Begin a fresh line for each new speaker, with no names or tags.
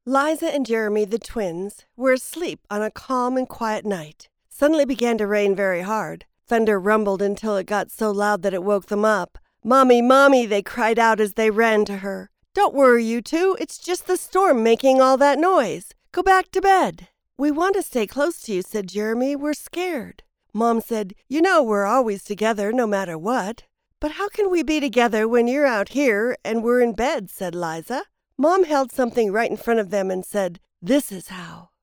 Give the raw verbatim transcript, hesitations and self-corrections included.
Liza and Jeremy, the twins, were asleep on a calm and quiet night. Suddenly began to rain very hard. Thunder rumbled until it got so loud that it woke them up. "Mommy, Mommy," they cried out as they ran to her. "Don't worry, you two. It's just the storm making all that noise. Go back to bed." "We want to stay close to you," said Jeremy. "We're scared." Mom said, "You know we're always together no matter what." "But how can we be together when you're out here and we're in bed?" said Liza. Mom held something right in front of them and said, "This is how."